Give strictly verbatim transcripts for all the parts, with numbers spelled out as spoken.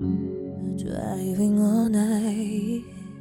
Driving all night,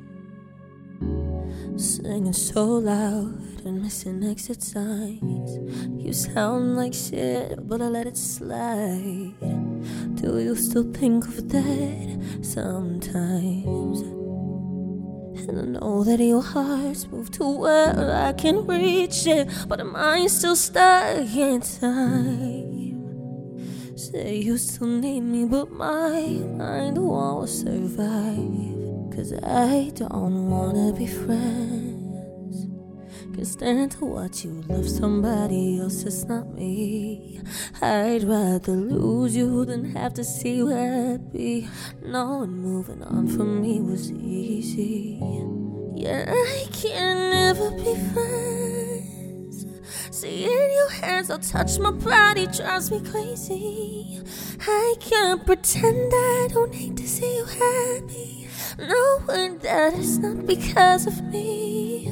singing so loud and missing exit signs. You sound like shit, but I let it slide. Do you still think of that sometimes? And I know that your heart's moved to where I can reach it, but am I still stuck in time? Say you still need me, but my mind won't survive. Cause I don't wanna be friends. Can't stand to watch you love somebody else, it's not me. I'd rather lose you than have to see you happy. Knowing moving on from me was easy. Yeah, I can never be friends. Seeing your hands all touch my body drives me crazy. I can't pretend I don't hate to see you happy, knowing that it's not because of me.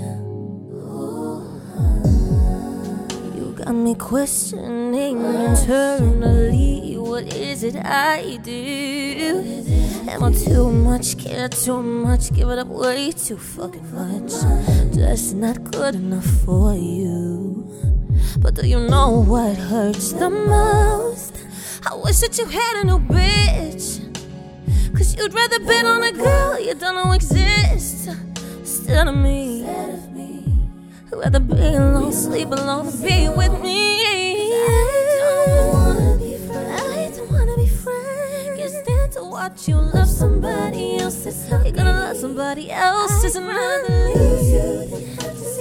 You got me questioning internally, what is it I do? Am I too much, care too much, give it up way too fucking much? Just not good enough for you. But do you know what hurts the most? I wish that you had a new bitch, cause you'd rather bet on a girl you don't know exists instead of me. I'd rather be alone, sleep alone, than be with me. I don't wanna be friends. I don't wanna be friends. Can't stand to watch you love somebody else. It's not you're gonna love somebody else. It's another leave.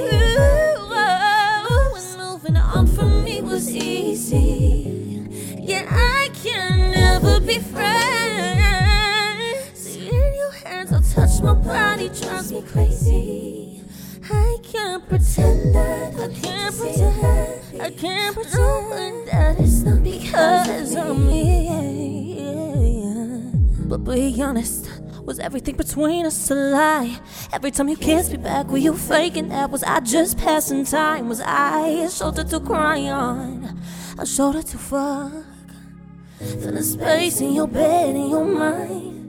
When moving on from me was easy. Yeah, I can never be friends. Seeing your hands all touch my body drives me crazy. I can't pretend that I can't pretend. I can't pretend that it's not because of me. But be honest, was everything between us a lie? Every time you kissed me back, were you faking that? Was I just passing time? Was I a shoulder to cry on, a shoulder to fuck? Fill the space in your bed, in your mind.